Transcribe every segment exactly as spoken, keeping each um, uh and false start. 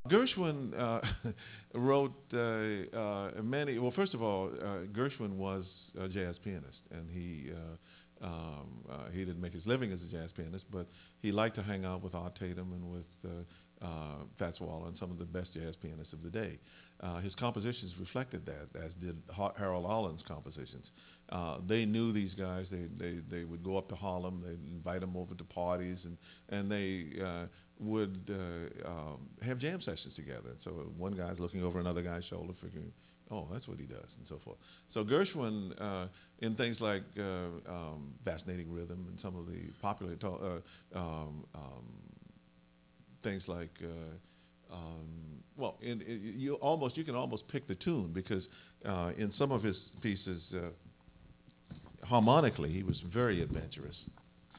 Gershwin uh, wrote uh, uh, many. Well, first of all, uh, Gershwin was a jazz pianist, and he uh, um, uh, he didn't make his living as a jazz pianist, but he liked to hang out with Art Tatum and with uh, uh, Fats Waller and some of the best jazz pianists of the day. Uh, his compositions reflected that, as did ha- Harold Arlen's compositions. Uh, they knew these guys. They, they, they would go up to Harlem. They'd invite them over to parties, and and they uh, would uh, um, have jam sessions together. So one guy's looking over another guy's shoulder, figuring, oh, that's what he does, and so forth. So Gershwin, uh, in things like uh, um, Fascinating Rhythm and some of the popular to- uh, um, um, things like, uh, um, well, in, in, you almost you can almost pick the tune because uh, in some of his pieces, uh, harmonically, he was very adventurous.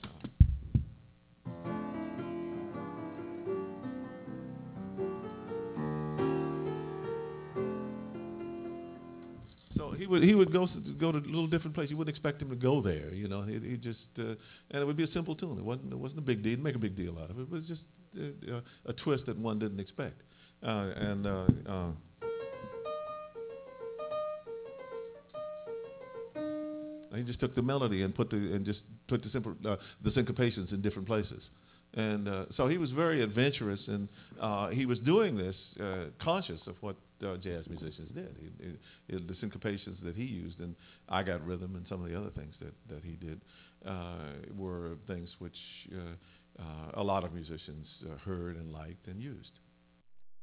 So he would he would go go to a little different place. You wouldn't expect him to go there, you know. He, he just uh, and it would be a simple tune. It wasn't it wasn't a big deal. Didn't make a big deal out of it. It was just uh, uh, a twist that one didn't expect. Uh, and uh, uh, he just took the melody and put the and just put the simple uh, the syncopations in different places. And uh, so he was very adventurous, and uh, he was doing this uh, conscious of what uh, jazz musicians did. He, he, the syncopations that he used, and I Got Rhythm, and some of the other things that, that he did uh, were things which uh, uh, a lot of musicians uh, heard and liked and used.